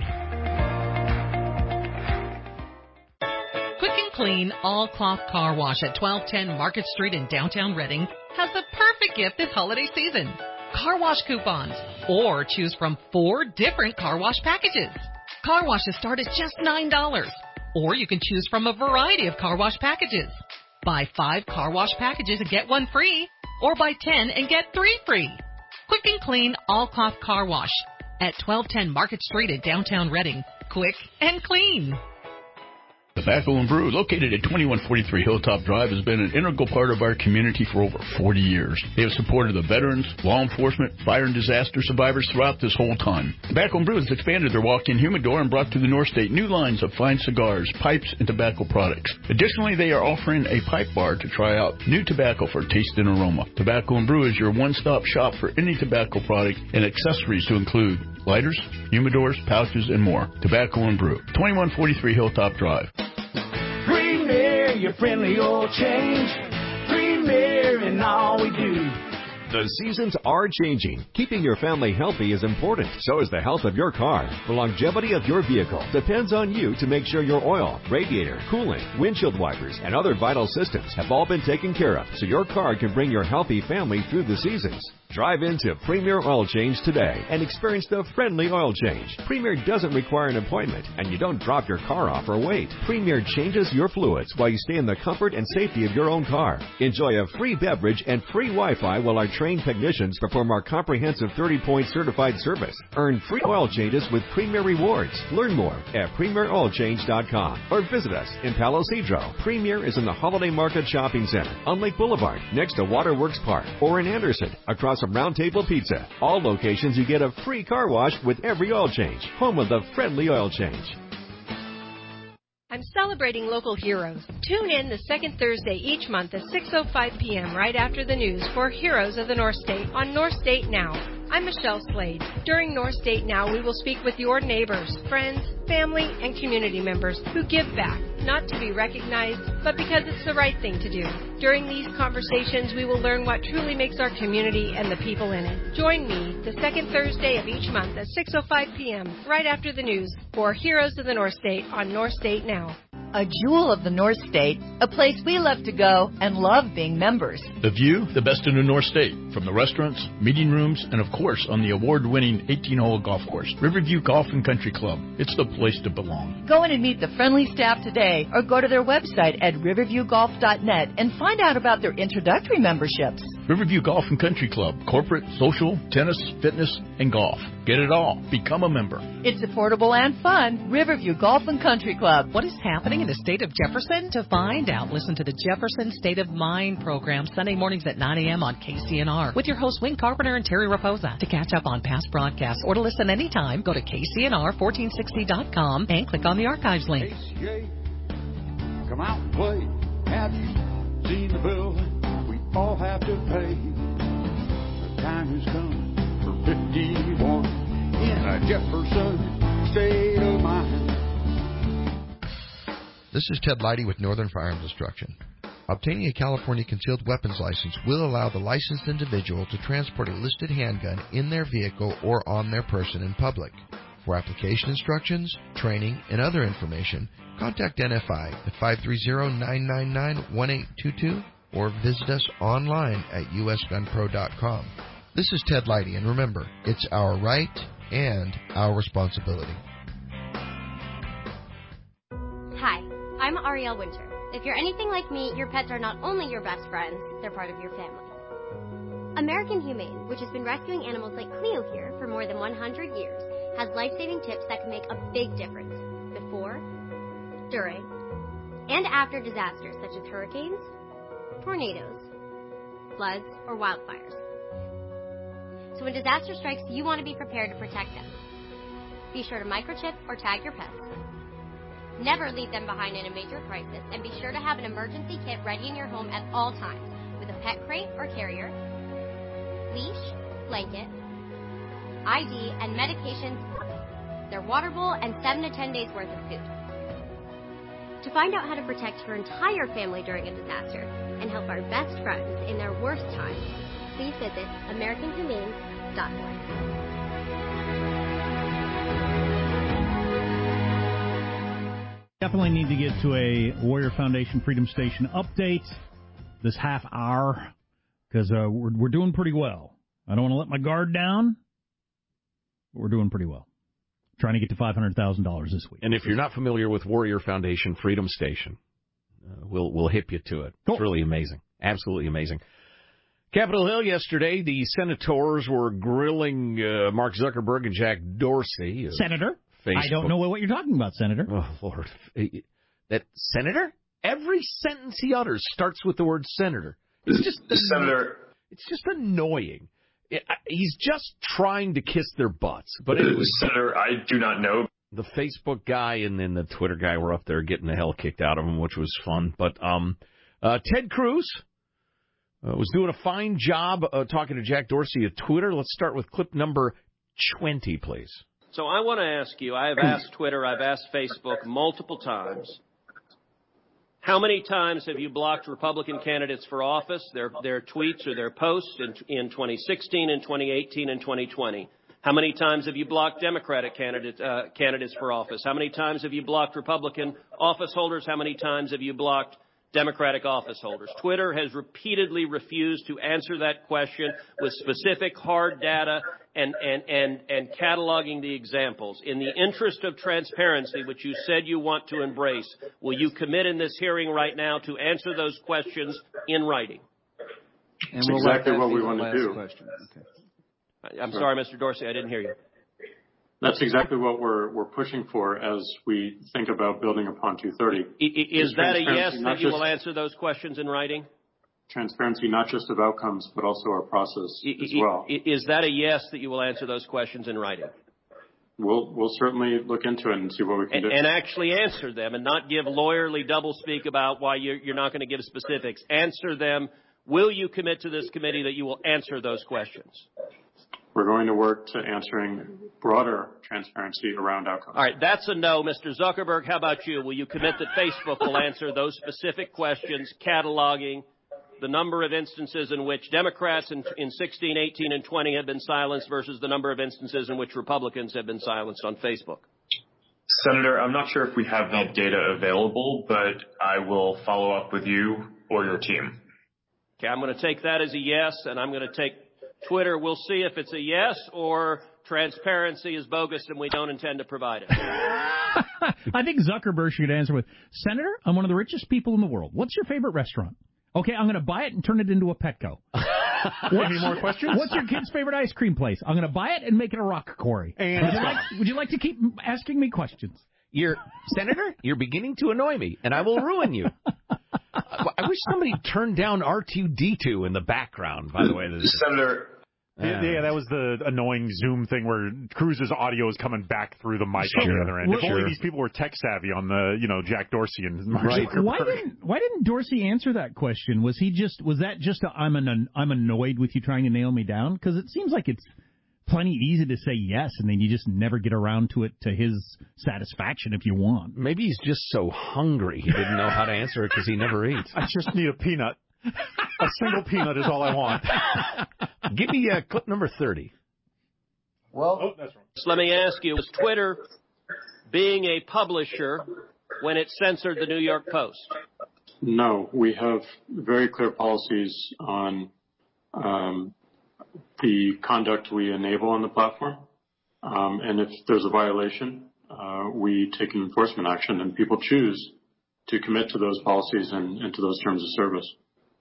Quick and Clean All-Cloth Car Wash at twelve ten Market Street in downtown Reading has the perfect gift this holiday season. Car wash coupons, or choose from four different car wash packages. Car washes start at just nine dollars, or you can choose from a variety of car wash packages. Buy five car wash packages and get one free, or buy ten and get three free. Quick and Clean All-Cloth Car Wash at twelve ten Market Street in downtown Reading. Quick and clean. Tobacco and Brew, located at twenty-one forty-three Hilltop Drive, has been an integral part of our community for over forty years. They have supported the veterans, law enforcement, fire and disaster survivors throughout this whole time. Tobacco and Brew has expanded their walk-in humidor and brought to the North State new lines of fine cigars, pipes, and tobacco products. Additionally, they are offering a pipe bar to try out new tobacco for taste and aroma. Tobacco and Brew is your one-stop shop for any tobacco product and accessories to include lighters, humidors, pouches, and more. Tobacco and Brew, twenty-one forty-three Hilltop Drive. Premier, your friendly oil change. Premier in all we do. The seasons are changing. Keeping your family healthy is important. So is the health of your car. The longevity of your vehicle depends on you to make sure your oil, radiator, coolant, windshield wipers, and other vital systems have all been taken care of so your car can bring your healthy family through the seasons. Drive into Premier Oil Change today and experience the friendly oil change. Premier doesn't require an appointment, and you don't drop your car off or wait. Premier changes your fluids while you stay in the comfort and safety of your own car. Enjoy a free beverage and free Wi-Fi while our trained technicians perform our comprehensive thirty-point certified service. Earn free oil changes with Premier Rewards. Learn more at premier oil change dot com or visit us in Palo Cedro. Premier is in the Holiday Market Shopping Center on Lake Boulevard next to Waterworks Park, or in Anderson across from Round Table Pizza. All locations you get a free car wash with every oil change. Home of the friendly oil change. I'm celebrating local heroes. Tune in the second Thursday each month at six oh five p.m. right after the news for Heroes of the North State on North State Now. I'm Michelle Slade. During North State Now, we will speak with your neighbors, friends, family, and community members who give back, not to be recognized, but because it's the right thing to do. During these conversations, we will learn what truly makes our community and the people in it. Join me the second Thursday of each month at six oh five p.m. right after the news for Heroes of the North State on North State Now. A jewel of the North State, a place we love to go and love being members. The view, the best in the North State, from the restaurants, meeting rooms, and of course on the award-winning eighteen-hole golf course, Riverview Golf and Country Club. It's the place to belong. Go in and meet the friendly staff today, or go to their website at riverview golf dot net and find out about their introductory memberships. Riverview Golf and Country Club, corporate, social, tennis, fitness, and golf. Get it all. Become a member. It's affordable and fun. Riverview Golf and Country Club. What is happening in the state of Jefferson? To find out, listen to the Jefferson State of Mind program Sunday mornings at nine a.m. on K C N R with your hosts Wayne Carpenter and Terry Raposa. To catch up on past broadcasts or to listen anytime, go to K C N R fourteen sixty dot com and click on the archives link. K C A, come out and play. Have you seen the bill we all have to pay? The time has come for fifty-one in a Jefferson State of Mind. This is Ted Leidy with Northern Firearms Instruction. Obtaining a California concealed weapons license will allow the licensed individual to transport a listed handgun in their vehicle or on their person in public. For application instructions, training, and other information, contact N F I at five three zero, nine nine nine, one eight two two or visit us online at u s gun pro dot com. This is Ted Leidy, and remember, it's our right and our responsibility. Hi, I'm Arielle Winter. If you're anything like me, your pets are not only your best friends, they're part of your family. American Humane, which has been rescuing animals like Cleo here for more than one hundred years, has life-saving tips that can make a big difference before, during, and after disasters such as hurricanes, tornadoes, floods, or wildfires. So when disaster strikes, you want to be prepared to protect them. Be sure to microchip or tag your pets. Never leave them behind in a major crisis, and be sure to have an emergency kit ready in your home at all times with a pet crate or carrier, leash, blanket, I D, and medications, their water bowl, and seven to ten days worth of food. To find out how to protect your entire family during a disaster and help our best friends in their worst times, please visit American Humane dot org. Definitely need to get to a Warrior Foundation Freedom Station update this half hour because uh, we're, we're doing pretty well. I don't want to let my guard down, but we're doing pretty well. Trying to get to five hundred thousand dollars this week. And if you're not familiar with Warrior Foundation Freedom Station, uh, we'll we'll hip you to it. Cool. It's really amazing. Absolutely amazing. Capitol Hill yesterday, the senators were grilling uh, Mark Zuckerberg and Jack Dorsey. Senator? Facebook. I don't know what you're talking about, Senator. Oh, Lord. That senator? Every sentence he utters starts with the word senator. It's just the senator. It's just annoying. It, he's just trying to kiss their butts. But anyway, Senator, I do not know. The Facebook guy and then the Twitter guy were up there getting the hell kicked out of him, which was fun. But um, uh, Ted Cruz uh, was doing a fine job uh, talking to Jack Dorsey at Twitter. Let's start with clip number twenty, please. So I want to ask you, I have asked Twitter, I've asked Facebook multiple times, how many times have you blocked Republican candidates for office, their their tweets or their posts in, in twenty sixteen, and twenty eighteen, and twenty twenty? How many times have you blocked Democratic candidate, uh, candidates for office? How many times have you blocked Republican office holders? How many times have you blocked Democratic office holders? Twitter has repeatedly refused to answer that question with specific hard data and, and, and, and cataloging the examples. In the interest of transparency, which you said you want to embrace, will you commit in this hearing right now to answer those questions in writing? That's we'll exactly what we want to do. Okay. I'm sorry, Mister Dorsey, I didn't hear you. That's exactly what we're we're pushing for as we think about building upon two thirty. Is that a yes that you will answer those questions in writing? Transparency, not just of outcomes, but also our process as well. Is that a yes that you will answer those questions in writing? We'll we'll certainly look into it and see what we can and, do. And actually answer them and not give lawyerly doublespeak about why you're, you're not going to give specifics. Answer them. Will you commit to this committee that you will answer those questions? We're going to work to answering broader transparency around outcomes. All right, that's a no. Mister Zuckerberg, how about you? Will you commit that Facebook will answer those specific questions, cataloging the number of instances in which Democrats in, in sixteen, eighteen, and twenty have been silenced versus the number of instances in which Republicans have been silenced on Facebook? Senator, I'm not sure if we have that data available, but I will follow up with you or your team. Okay, I'm going to take that as a yes, and I'm going to take Twitter. We'll see if it's a yes or transparency is bogus and we don't intend to provide it. I think Zuckerberg should answer with, Senator, I'm one of the richest people in the world. What's your favorite restaurant? Okay, I'm going to buy it and turn it into a Petco. Any more questions? What's your kid's favorite ice cream place? I'm going to buy it and make it a rock quarry. And would you, like, would you like to keep asking me questions? You're, Senator, you're beginning to annoy me, and I will ruin you. I wish somebody turned down R two D two in the background, by the way. Senator. Yeah, yeah, that was the annoying Zoom thing where Cruz's audio is coming back through the mic sure. on the other end. If sure. only these people were tech savvy on the, you know, Jack Dorsey and Mark right. Zuckerberg. Why didn't Why didn't Dorsey answer that question? Was he just was that just a, I'm an I'm annoyed with you trying to nail me down? Because it seems like it's plenty easy to say yes, and then you just never get around to it to his satisfaction if you want. Maybe he's just so hungry he didn't know how to answer it because he never eats. I just need a peanut. A single peanut is all I want. Give me uh, clip number thirty. Well, oh, that's wrong. So let me ask you, was Twitter being a publisher when it censored the New York Post? No, we have very clear policies on um, the conduct we enable on the platform. Um, and if there's a violation, uh, we take an enforcement action, and people choose to commit to those policies and, and to those terms of service.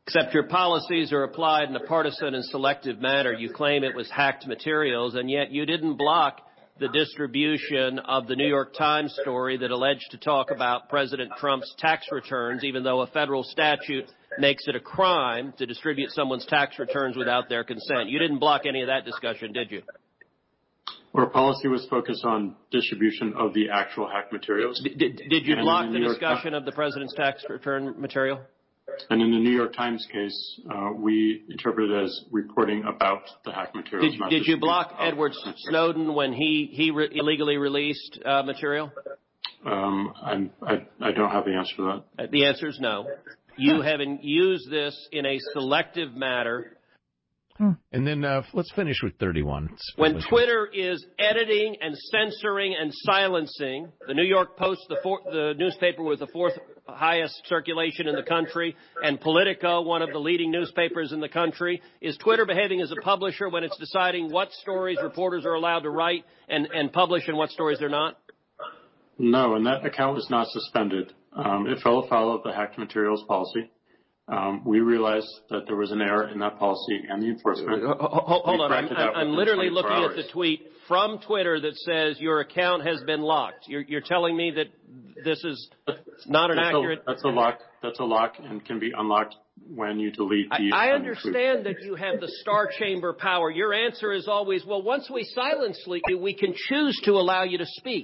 Except your policies are applied in a partisan and selective manner. You claim it was hacked materials, and yet you didn't block the distribution of the New York Times story that alleged to talk about President Trump's tax returns, even though a federal statute makes it a crime to distribute someone's tax returns without their consent. You didn't block any of that discussion, did you? Our policy was focused on distribution of the actual hacked materials. Did, did, did you And block in the New York discussion of the president's tax return material? And in the New York Times case, uh, we interpreted it as reporting about the hacked materials. Did, not did you block distribution of Edward materials. Snowden when he, he re- illegally released uh, material? Um, I'm, I, I don't have the answer to that. Uh, The answer is no. You haven't used this in a selective manner. And then uh, let's finish with thirty-one. Let's When finish Twitter is editing and censoring and silencing, the New York Post, the, four, the newspaper with the fourth highest circulation in the country, and Politico, one of the leading newspapers in the country, is Twitter behaving as a publisher when it's deciding what stories reporters are allowed to write and, and publish and what stories they're not? No, and that account was not suspended. Um, it fell afoul of the hacked materials policy. Um, we realized that there was an error in that policy and the enforcement. Hold, hold We on, I'm, corrected that I'm, I'm within literally twenty-four looking hours. at the tweet from Twitter that says your account has been locked. You're, you're telling me that this is not an that's accurate... A, that's a lock. That's a lock and can be unlocked when you delete the... I, I um, understand that you have the star chamber power. Your answer is always, well, once we silence you, we can choose to allow you to speak.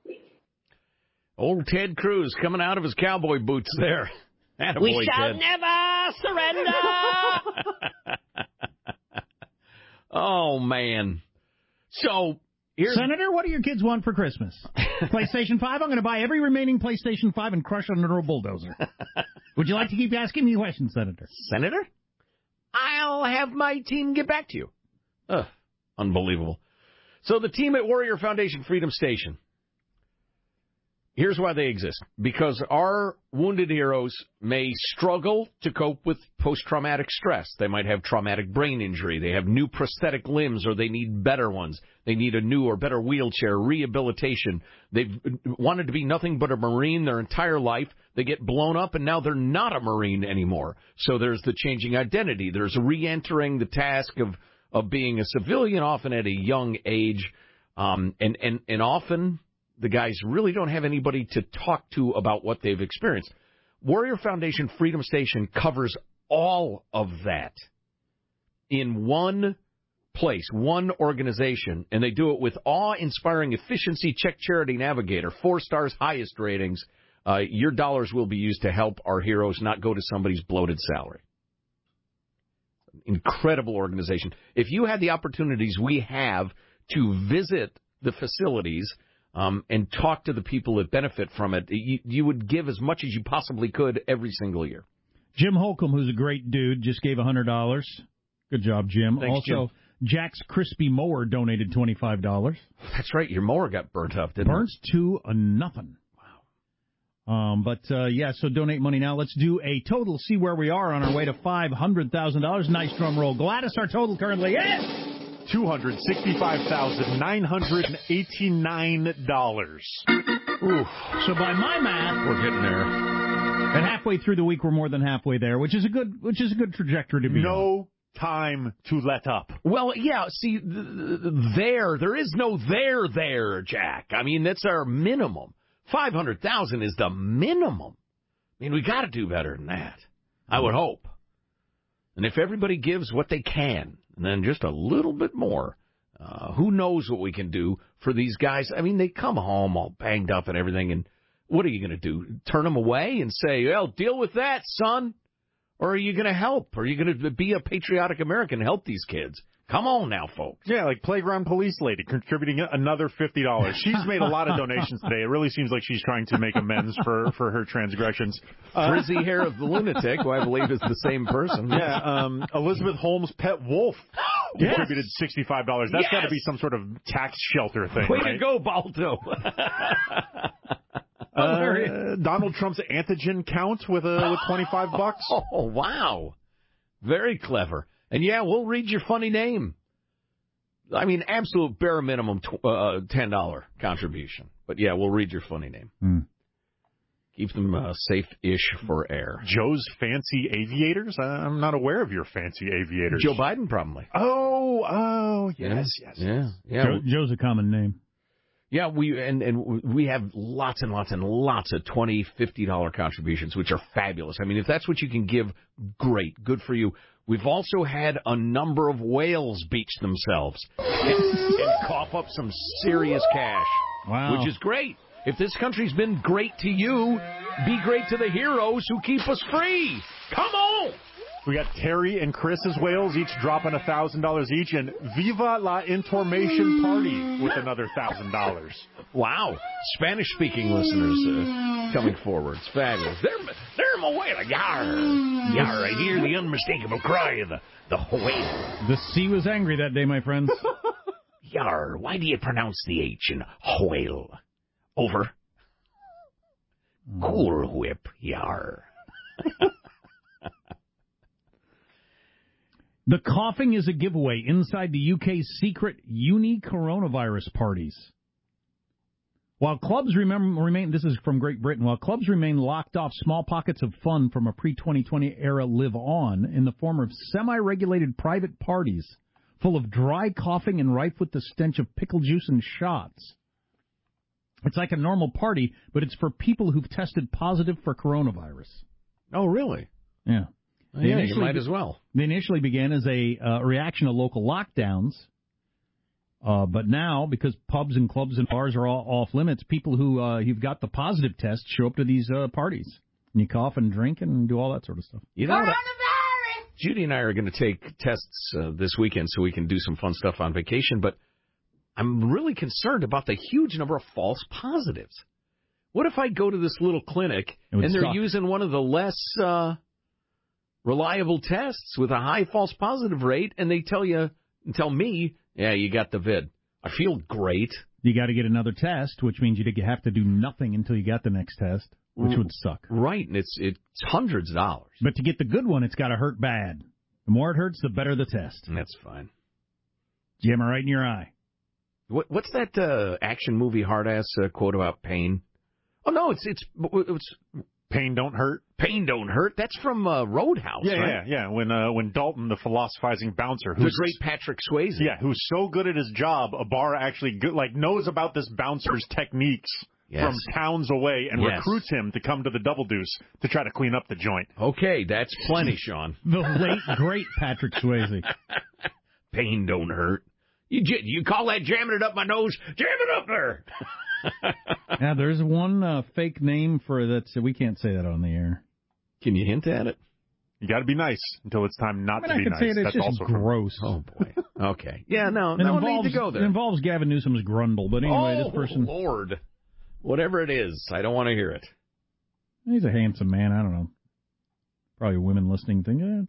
Old Ted Cruz coming out of his cowboy boots there. Attaboy, We shall Ted. never surrender. Oh, man. So, here's... Senator, what do your kids want for Christmas? PlayStation five? I'm going to buy every remaining PlayStation five and crush it under a bulldozer. Would you like to keep asking me questions, Senator? Senator? I'll have my team get back to you. Ugh, unbelievable. So the team at Warrior Foundation Freedom Station. Here's why they exist. Because our wounded heroes may struggle to cope with post-traumatic stress. They might have traumatic brain injury. They have new prosthetic limbs, or they need better ones. They need a new or better wheelchair, rehabilitation. They've wanted to be nothing but a Marine their entire life. They get blown up, and now they're not a Marine anymore. So there's the changing identity. There's re-entering the task of, of being a civilian, often at a young age, um, and, and, and often... the guys really don't have anybody to talk to about what they've experienced. Warrior Foundation Freedom Station covers all of that in one place, one organization, and they do it with awe-inspiring efficiency. Check Charity Navigator, four stars, highest ratings. Uh, your dollars will be used to help our heroes, not go to somebody's bloated salary. Incredible organization. If you had the opportunities we have to visit the facilities um, and talk to the people that benefit from it, you, you would give as much as you possibly could every single year. Jim Holcomb, who's a great dude, just gave one hundred dollars. Good job, Jim. Thanks, also, Jim. Jack's Crispy Mower donated twenty-five dollars. That's right. Your mower got burnt up, didn't Burnt it? to a nothing. Wow. Um, but, uh, yeah, so donate money now. Let's do a total, see where we are on our way to five hundred thousand dollars. Nice drum roll. Gladys, our total currently is... two hundred sixty-five thousand nine hundred eighty-nine dollars. Oof. So by my math, we're getting there. And halfway through the week, we're more than halfway there, which is a good, which is a good trajectory to be on. No time to let up. Well, yeah, see, th- th- there, there is no there there, Jack. I mean, that's our minimum. five hundred thousand is the minimum. I mean, we got to do better than that, I would hope. And if everybody gives what they can, and then just a little bit more, uh, who knows what we can do for these guys. I mean, they come home all banged up and everything, and what are you going to do? Turn them away and say, well, deal with that, son? Or are you going to help? Are you going to be a patriotic American and help these kids? Come on now, folks. Yeah, like Playground Police Lady contributing another fifty dollars. She's made a lot of donations today. It really seems like she's trying to make amends for, for her transgressions. Uh, Frizzy Hair of the Lunatic, who I believe is the same person. Yeah, um, Elizabeth Holmes' pet wolf Yes. contributed sixty-five dollars. That's Yes. got to be some sort of tax shelter thing, Way right? to go, Balto. Uh, Donald Trump's antigen count with uh, with twenty-five bucks. Oh, wow. Very clever. And, yeah, we'll read your funny name. I mean, absolute bare minimum tw- uh, ten dollars contribution. But, yeah, we'll read your funny name. Hmm. Keep them uh, safe-ish for air. Joe's fancy aviators? I'm not aware of your fancy aviators. Joe Biden, probably. Oh, oh, yes, yeah. yes. Yeah, yeah. Joe, Joe's a common name. Yeah, we and, and we have lots and lots and lots of twenty dollars, fifty dollars contributions, which are fabulous. I mean, if that's what you can give, great. Good for you. We've also had a number of whales beach themselves and, and cough up some serious cash, wow. which is great. If this country's been great to you, be great to the heroes who keep us free. Come on! We got Terry and Chris's whales, each dropping one thousand dollars each, and Viva la Information Party with another one thousand dollars. Wow. Spanish-speaking listeners uh, coming forward. It's fabulous. They're, they're my whale. Yar. Yar. I hear the unmistakable cry of the, the whale. The sea was angry that day, my friends. Yar. Why do you pronounce the H in whale? Over. Cool whip. Yar. The coughing is a giveaway inside the U K's secret uni coronavirus parties. While clubs remember, remain, this is from Great Britain, while clubs remain locked off, small pockets of fun from a pre twenty twenty era live on in the form of semi-regulated private parties full of dry coughing and rife with the stench of pickle juice and shots. It's like a normal party, but it's for people who've tested positive for coronavirus. Oh, really? Yeah. Oh, yeah, you might as well. They initially began as a uh, reaction to local lockdowns, uh, but now, because pubs and clubs and bars are all off limits, people who uh, who've got the positive test show up to these uh, parties. And you cough and drink and do all that sort of stuff. You know what? Judy and I are going to take tests uh, this weekend so we can do some fun stuff on vacation, but I'm really concerned about the huge number of false positives. What if I go to this little clinic and they're suck. using one of the less uh, reliable tests with a high false positive rate, and they tell you, tell me, yeah, you got the vid. I feel great. You got to get another test, which means you have to do nothing until you got the next test, which would suck. Right, and it's it's hundreds of dollars. But to get the good one, it's got to hurt bad. The more it hurts, the better the test. And that's fine. Jam it right in your eye. What, what's that uh, action movie hard-ass uh, quote about pain? Oh, no, it's it's it's Pain Don't Hurt. Pain Don't Hurt. That's from uh, Roadhouse, yeah, right? Yeah, yeah. When uh, when Dalton, the philosophizing bouncer, who's the great Patrick Swayze, yeah, who's so good at his job, Ibarra actually good, like knows about this bouncer's techniques yes. from towns away and yes. recruits him to come to the Double Deuce to try to clean up the joint. Okay, that's plenty, Sean. The late great Patrick Swayze. Pain Don't Hurt. You you call that jamming it up my nose? Jam it up there. Yeah, there's one uh, fake name for that. So we can't say that on the air. Can you hint at it? You got to be nice until it's time not I mean, to I be can nice. say it, it's That's just also gross. From... Oh boy. Okay. Yeah. No. It no involves, need to go there. It involves Gavin Newsom's grundle. But anyway, oh, this person. Lord. Whatever it is, I don't want to hear it. He's a handsome man. I don't know. Probably a women listening thing. Yeah.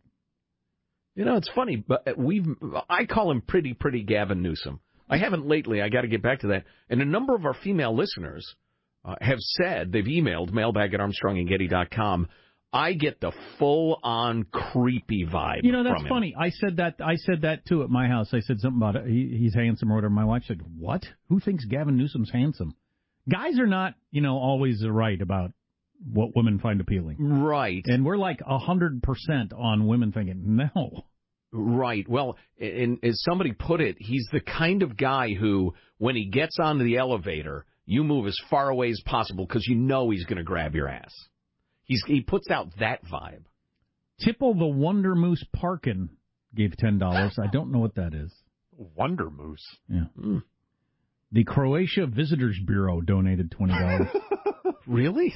You know, it's funny, but we've I call him pretty, pretty Gavin Newsom. I haven't lately. I got to get back to that. And a number of our female listeners uh, have said, they've emailed mailbag at armstrong and getty dot com. I get the full-on creepy vibe. You know, that's from him. funny. I said that. I said that too at my house. I said something about it. He, he's handsome or whatever. My wife said, "What? Who thinks Gavin Newsom's handsome?" Guys are not, you know, always right about what women find appealing. Right. And we're like a hundred percent on women thinking no. Right. Well, and as somebody put it, he's the kind of guy who, when he gets onto the elevator, you move as far away as possible because you know he's going to grab your ass. He's he puts out that vibe. Tipple the Wonder Moose Parkin gave ten dollars. I don't know what that is. Wonder Moose. Yeah. Mm. The Croatia Visitors Bureau donated twenty dollars. Really?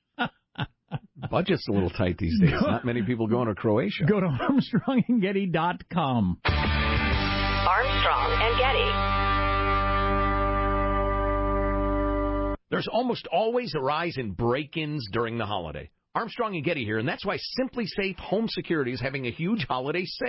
Budget's a little tight these days. Not many people going to Croatia. Go to armstrong and getty dot com. Armstrong and Getty. There's almost always a rise in break-ins during the holiday. Armstrong and Getty here, and that's why Simply Safe Home Security is having a huge holiday sale.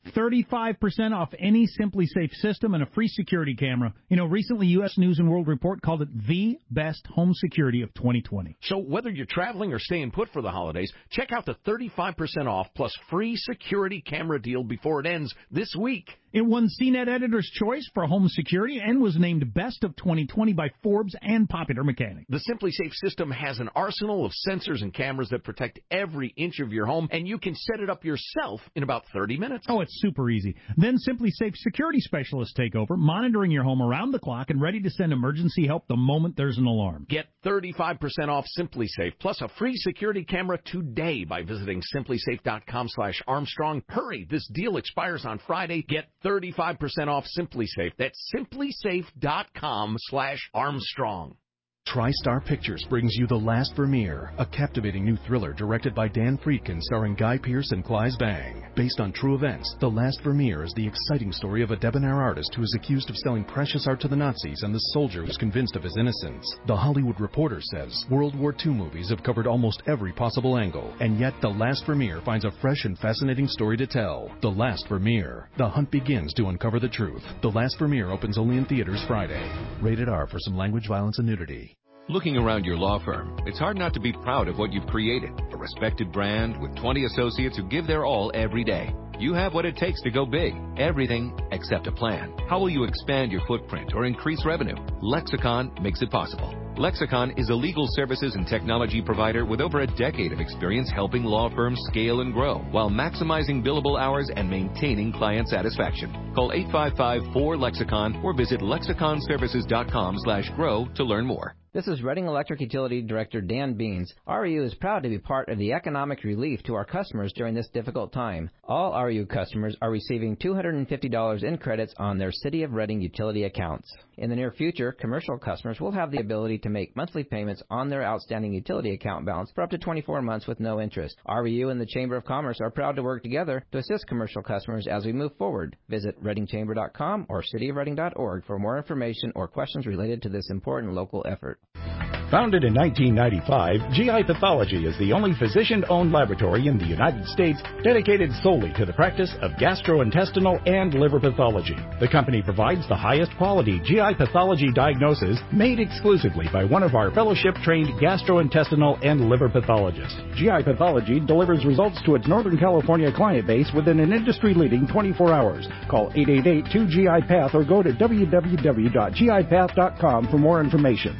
thirty-five percent off any Simply Safe system and a free security camera. You know, recently U S News and World Report called it the best home security of twenty twenty. So whether you're traveling or staying put for the holidays, check out the thirty-five percent off plus free security camera deal before it ends this week. It won C net Editor's Choice for home security and was named Best of twenty twenty by Forbes and Popular Mechanic. The Simply Safe system has an arsenal of sensors and cameras that protect every inch of your home, and you can set it up yourself in about thirty minutes. Oh, it's super easy. Then Simply Safe security specialists take over, monitoring your home around the clock and ready to send emergency help the moment there's an alarm. Get thirty-five percent off Simply Safe plus a free security camera today by visiting simply safe dot com slash Armstrong. Hurry, this deal expires on Friday. Get thirty-five percent off Simply Safe. That's simply safe dot com slash Armstrong. TriStar Pictures brings you The Last Vermeer, a captivating new thriller directed by Dan Friedkin starring Guy Pearce and Clive Bang. Based on true events, The Last Vermeer is the exciting story of a debonair artist who is accused of selling precious art to the Nazis and the soldier who's convinced of his innocence. The Hollywood Reporter says World War Two movies have covered almost every possible angle, and yet The Last Vermeer finds a fresh and fascinating story to tell. The Last Vermeer. The hunt begins to uncover the truth. The Last Vermeer opens only in theaters Friday. Rated R for some language, violence, and nudity. Looking around your law firm, it's hard not to be proud of what you've created. A respected brand with twenty associates who give their all every day. You have what it takes to go big. Everything except a plan. How will you expand your footprint or increase revenue? Lexicon makes it possible. Lexicon is a legal services and technology provider with over a decade of experience helping law firms scale and grow while maximizing billable hours and maintaining client satisfaction. Call eight five five, four, Lexicon or visit lexicon services dot com slash grow to learn more. This is Reading Electric Utility Director Dan Beans. R E U is proud to be part of the economic relief to our customers during this difficult time. All R E U customers are receiving two hundred fifty dollars in credits on their City of Reading utility accounts. In the near future, commercial customers will have the ability to make monthly payments on their outstanding utility account balance for up to twenty-four months with no interest. R E U and the Chamber of Commerce are proud to work together to assist commercial customers as we move forward. Visit reading chamber dot com or city of reading dot org for more information or questions related to this important local effort. Founded in nineteen ninety-five, G I Pathology is the only physician-owned laboratory in the United States dedicated solely to the practice of gastrointestinal and liver pathology. The company provides the highest quality G I pathology diagnosis made exclusively by one of our fellowship-trained gastrointestinal and liver pathologists. G I Pathology delivers results to its Northern California client base within an industry-leading twenty-four hours. Call eight eight eight, two, G I Path or go to w w w dot g i path dot com for more information.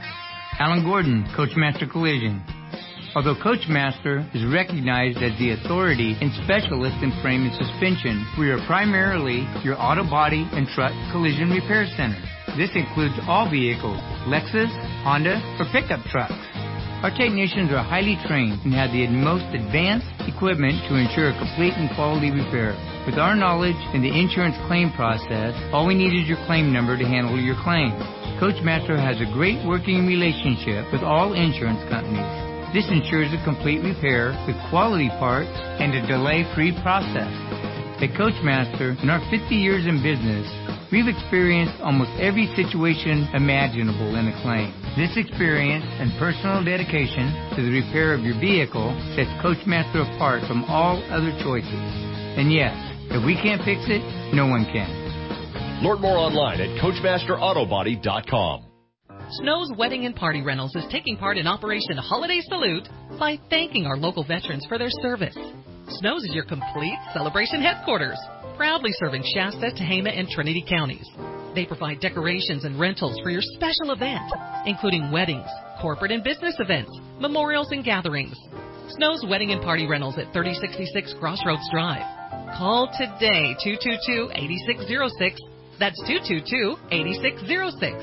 Alan Gordon, Coachmaster Collision. Although Coachmaster is recognized as the authority and specialist in frame and suspension, we are primarily your auto body and truck collision repair center. This includes all vehicles, Lexus, Honda, or pickup trucks. Our technicians are highly trained and have the most advanced equipment to ensure a complete and quality repair. With our knowledge in the insurance claim process, all we need is your claim number to handle your claim. Coachmaster has a great working relationship with all insurance companies. This ensures a complete repair with quality parts and a delay-free process. At Coachmaster, in our fifty years in business, we've experienced almost every situation imaginable in a claim. This experience and personal dedication to the repair of your vehicle sets Coachmaster apart from all other choices. And yes, if we can't fix it, no one can. Learn more online at coachmaster auto body dot com. Snow's Wedding and Party Rentals is taking part in Operation Holiday Salute by thanking our local veterans for their service. Snow's is your complete celebration headquarters, proudly serving Shasta, Tehama, and Trinity counties. They provide decorations and rentals for your special event, including weddings, corporate and business events, memorials, and gatherings. Snow's Wedding and Party Rentals at thirty sixty-six Crossroads Drive. Call today, two two two, eight six zero six. That's two two two, eight six zero six.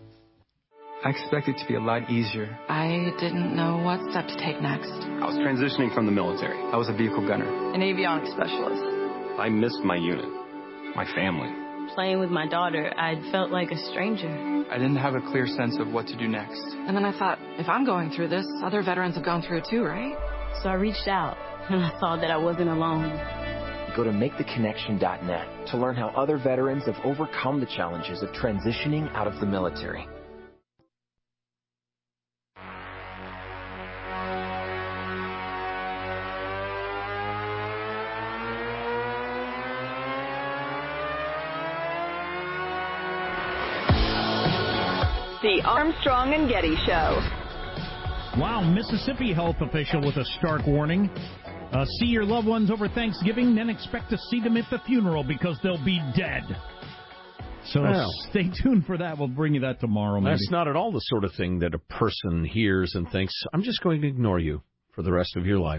I expected it to be a lot easier. I didn't know what step to take next. I was transitioning from the military. I was a vehicle gunner. An avionics specialist. I missed my unit, my family. Playing with my daughter, I felt like a stranger. I didn't have a clear sense of what to do next. And then I thought, if I'm going through this, other veterans have gone through it too, right? So I reached out, and I saw that I wasn't alone. Go to make the connection dot net to learn how other veterans have overcome the challenges of transitioning out of the military. The Armstrong and Getty Show. Wow, Mississippi health official with a stark warning. Uh, see your loved ones over Thanksgiving, then expect to see them at the funeral because they'll be dead. So well, stay tuned for that. We'll bring you that tomorrow. Maybe. That's not at all the sort of thing that a person hears and thinks, I'm just going to ignore you for the rest of your life.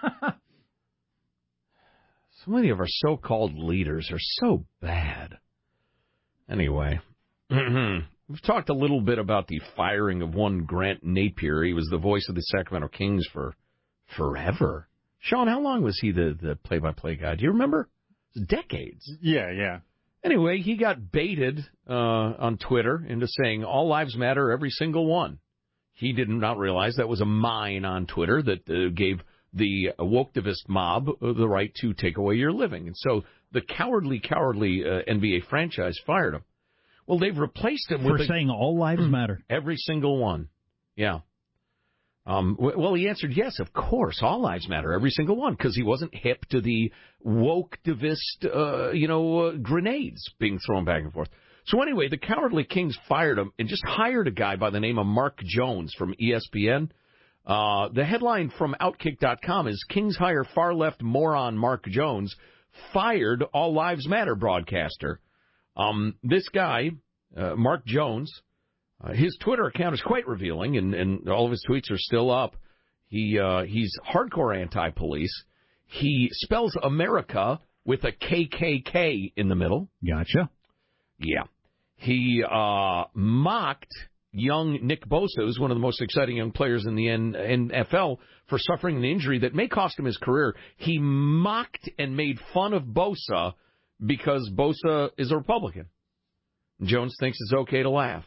So many of our so-called leaders are so bad. Anyway, we've talked a little bit about the firing of one Grant Napier. He was the voice of the Sacramento Kings for forever. Sean, how long was he the, the play-by-play guy? Do you remember? It was decades. Yeah, yeah. Anyway, he got baited uh, on Twitter into saying, all lives matter, every single one. He did not realize that was a mine on Twitter that uh, gave the woketivist mob uh, the right to take away your living. And so the cowardly, cowardly uh, N B A franchise fired him. Well, they've replaced him For with... For saying all lives matter. Every single one. Yeah. Um, well, he answered, yes, of course, all lives matter, every single one, because he wasn't hip to the woketivist, uh, you know, uh, grenades being thrown back and forth. So anyway, the cowardly Kings fired him and just hired a guy by the name of Mark Jones from E S P N. Uh, the headline from Outkick dot com is, Kings hire far-left moron Mark Jones, fired All Lives Matter broadcaster. Um, this guy, uh, Mark Jones... Uh, his Twitter account is quite revealing, and, and all of his tweets are still up. He uh, he's hardcore anti-police. He spells America with a K K K in the middle. Gotcha. Yeah. He uh, mocked young Nick Bosa, who's one of the most exciting young players in the N F L, for suffering an injury that may cost him his career. He mocked and made fun of Bosa because Bosa is a Republican. Jones thinks it's okay to laugh.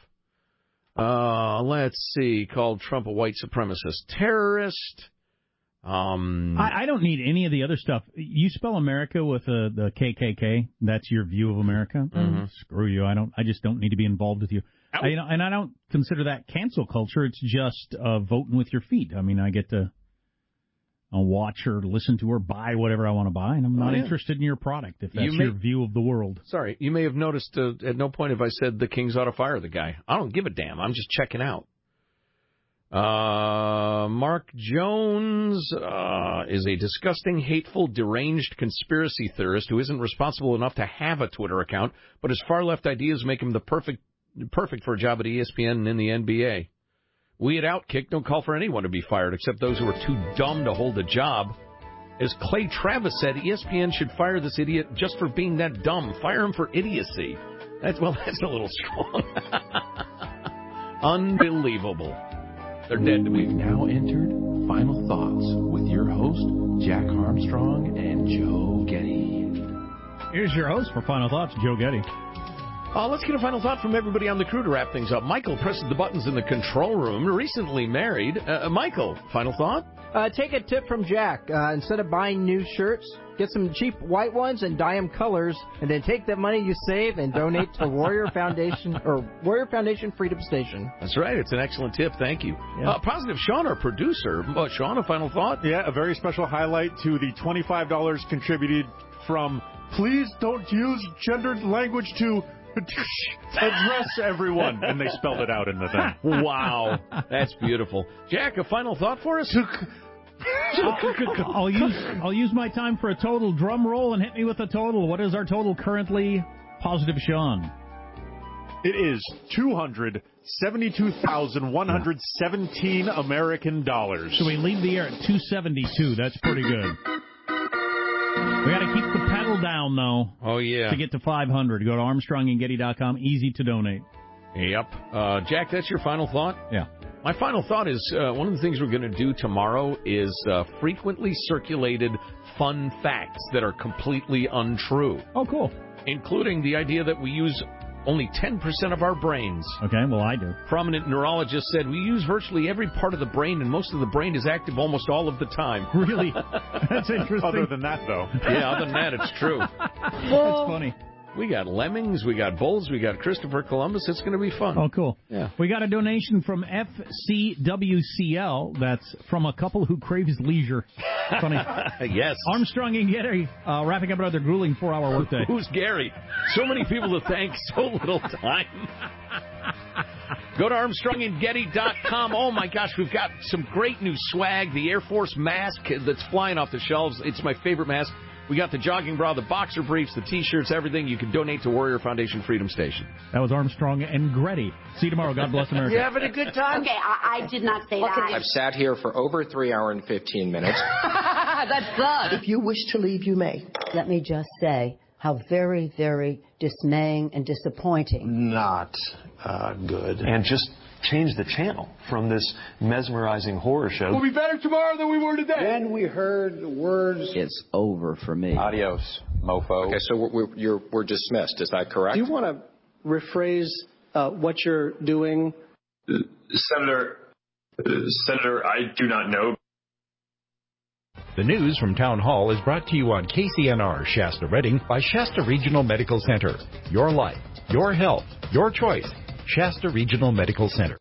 Uh, let's see, called Trump a white supremacist terrorist. Um, I, I don't need any of the other stuff. You spell America with uh, the K K K. That's your view of America. Mm-hmm. Screw you. I don't. I just don't need to be involved with you. I, you know, and I don't consider that cancel culture. It's just uh, voting with your feet. I mean, I get to uh, watch or listen to or buy whatever I want to buy, and I'm not oh, yeah. interested in your product if that's you may, your view of the world. Sorry, you may have noticed uh, at no point have I said the Kings ought to fire the guy. I don't give a damn. I'm just checking out. Uh, Mark Jones uh, is a disgusting, hateful, deranged conspiracy theorist who isn't responsible enough to have a Twitter account, but his far-left ideas make him the perfect perfect for a job at E S P N and in the N B A. We at Outkick don't call for anyone to be fired except those who are too dumb to hold a job. As Clay Travis said, E S P N should fire this idiot just for being that dumb. Fire him for idiocy. That's, well, that's a little strong. Unbelievable. They're dead to me. We've now entered Final Thoughts with your host, Jack Armstrong and Joe Getty. Here's your host for Final Thoughts, Joe Getty. Uh, let's get a final thought from everybody on the crew to wrap things up. Michael presses the buttons in the control room, recently married. Uh, Michael, final thought? Uh, take a tip from Jack. Uh, instead of buying new shirts, get some cheap white ones and dye them colors, and then take that money you save and donate to Warrior Foundation or Warrior Foundation Freedom Station. That's right. It's an excellent tip. Thank you. Yeah. Uh, Positive Sean, our producer. Uh, Sean, a final thought? Yeah, a very special highlight to the twenty-five dollars contributed from Please Don't Use Gendered Language to address everyone, and they spelled it out in the thing. Wow, that's beautiful. Jack, a final thought for us? I'll, I'll use I'll use my time for a total drum roll and hit me with a total. What is our total currently? Positive Sean. It is two hundred seventy-two thousand one hundred seventeen American dollars. So we leave the air at two seventy-two. That's pretty good. We got to keep the pedal down, though. Oh, yeah. To get to five hundred. Go to Armstrong and Getty dot com. Easy to donate. Yep. Uh, Jack, that's your final thought? Yeah. My final thought is uh, one of the things we're going to do tomorrow is uh, frequently circulated fun facts that are completely untrue. Oh, cool. Including the idea that we use only ten percent of our brains. Okay, well, I do. Prominent neurologist said we use virtually every part of the brain, and most of the brain is active almost all of the time. Really? That's interesting. Other than that, though. Yeah, other than that, it's true. That's funny. We got lemmings, we got bulls, we got Christopher Columbus. It's going to be fun. Oh, cool. Yeah. We got a donation from F C W C L. That's from a couple who craves leisure. Funny. Yes. Armstrong and Getty uh, wrapping up another grueling four-hour workday. Who's Gary? So many people to thank, so little time. Go to Armstrong and Getty dot com. Oh, my gosh, we've got some great new swag. The Air Force mask that's flying off the shelves. It's my favorite mask. We got the jogging bra, the boxer briefs, the T-shirts, everything. You can donate to Warrior Foundation Freedom Station. That was Armstrong and Getty. See you tomorrow. God bless America. You having a good time? Okay, I, I did not say that. I've sat here for over three hours and fifteen minutes. That's good. If you wish to leave, you may. Let me just say how very, very dismaying and disappointing. Not uh, good. And just change the channel from this mesmerizing horror show. We'll be better tomorrow than we were today. Then we heard the words, It's over for me. adios, mofo. Okay, so we're, we're, you're, we're dismissed. Is that correct? Do you want to rephrase uh, what you're doing? Uh, Senator, uh, Senator, I do not know. The news from Town Hall is brought to you on K C N R Shasta Redding by Shasta Regional Medical Center. Your life, your health, your choice. Shasta Regional Medical Center.